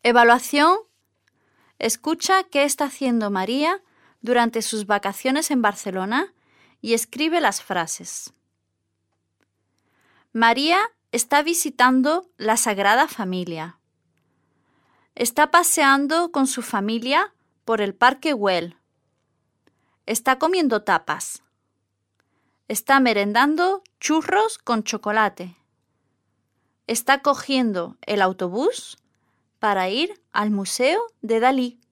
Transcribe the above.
Evaluación. Escucha qué está haciendo María durante sus vacaciones en Barcelona y escribe las frases. María está visitando la Sagrada Familia. Está paseando con su familia por el Parque Güell. Está comiendo tapas. Está merendando churros con chocolate. Está cogiendo el autobús para ir al Museo de Dalí.